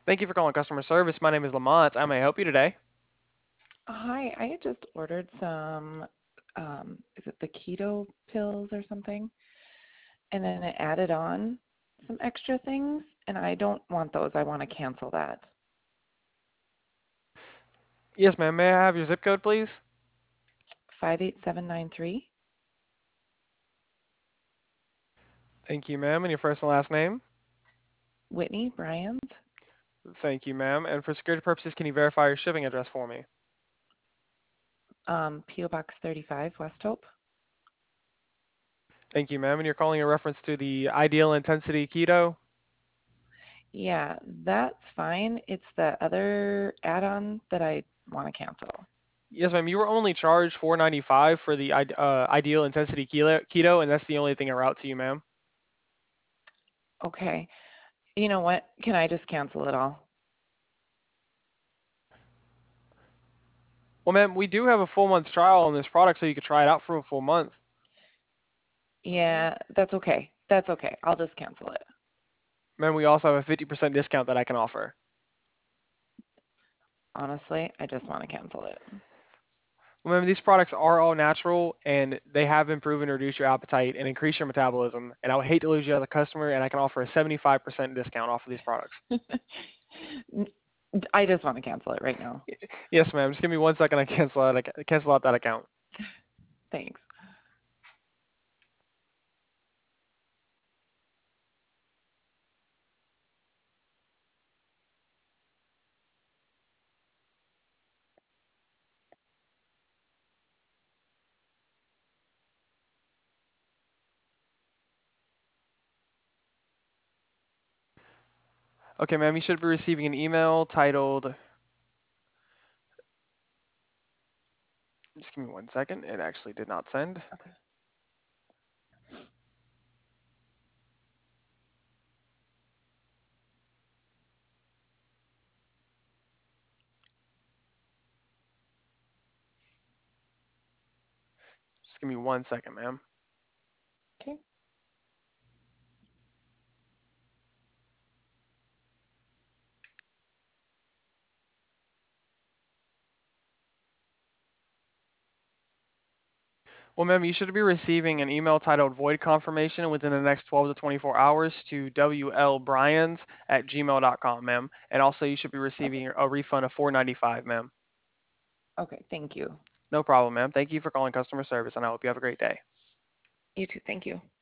Thank you for calling customer service. My name is Lamont. How may I help you today? Hi, I had just ordered some, is it the keto pills or something? And then it added on some extra things, and I don't want those. I want to cancel that. Yes, ma'am. May I have your zip code, please? 58793, Thank you, ma'am. And your first and last name? Whitney Bryant, Thank you, ma'am. And for security purposes, can you verify your shipping address for me? P.O. Box 35, West Hope. Thank you, ma'am. And you're calling in reference to the Ideal Intensity Keto? Yeah, that's fine. It's the other add-on that I want to cancel. Yes, ma'am. You were only charged $4.95 for the Ideal Intensity Keto, and that's the only thing I route to you, ma'am. Okay. You know what? Can I just cancel it all? Well, ma'am, we do have a full month's trial on this product, so you could try it out for a full month. Yeah, that's okay. That's okay. I'll just cancel it. Ma'am, we also have a 50% discount that I can offer. Honestly, I just want to cancel it. Remember, these products are all natural and they have been proven to reduce your appetite and increase your metabolism. And I would hate to lose you as a customer, and I can offer a 75% discount off of these products. I just want to cancel it right now. Yes, ma'am. Just give me 1 second. I cancel out that account. Thanks. Okay, ma'am. You should be receiving an email titled. Just give me 1 second. It actually did not send. Okay. Just give me 1 second, ma'am. Okay. Well, ma'am, you should be receiving an email titled Void Confirmation within the next 12 to 24 hours to WLBryans@gmail.com, ma'am. And also, you should be Okay. receiving a refund of $4.95, ma'am. Okay. Thank you. No problem, ma'am. Thank you for calling customer service, and I hope you have a great day. You too. Thank you.